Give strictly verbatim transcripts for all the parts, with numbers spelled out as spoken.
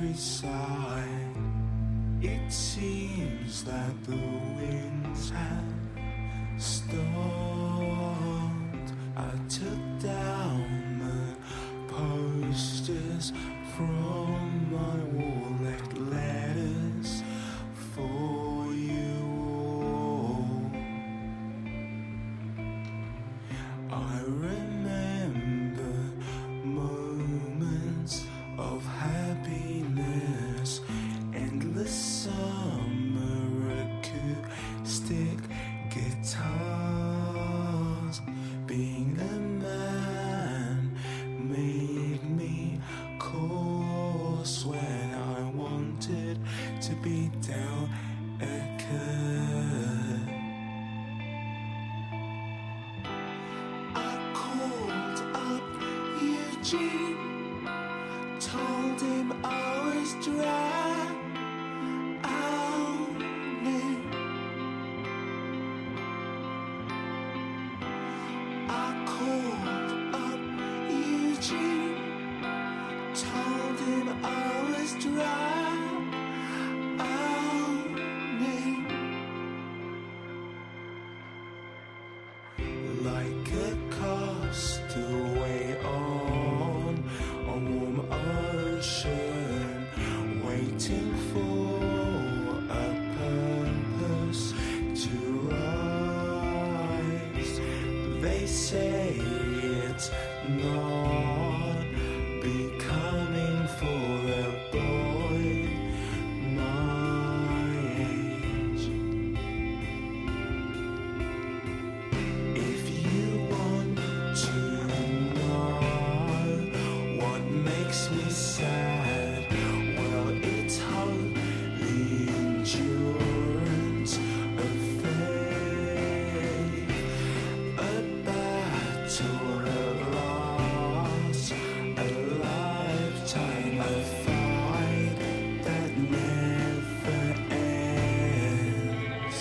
countryside. It seems that the winds have stopped. I took down the posters from my wall, left letters for you all. I remember moments of happiness, endless summer acoustic guitars. Being a man made me coarse when I wanted to be delicate. I called up Eugene, told him I was drowning. I called up Eugene, told him I was drowning. Like a castaway on a warm ocean, waiting for a purpose to rise. They say it's not becoming for a boy my age. If you want to know what makes me sad, well, it's holy endurance of faith. A battle at last, a lifetime, a fight that never ends.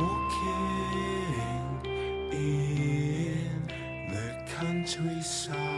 Walking in the countryside.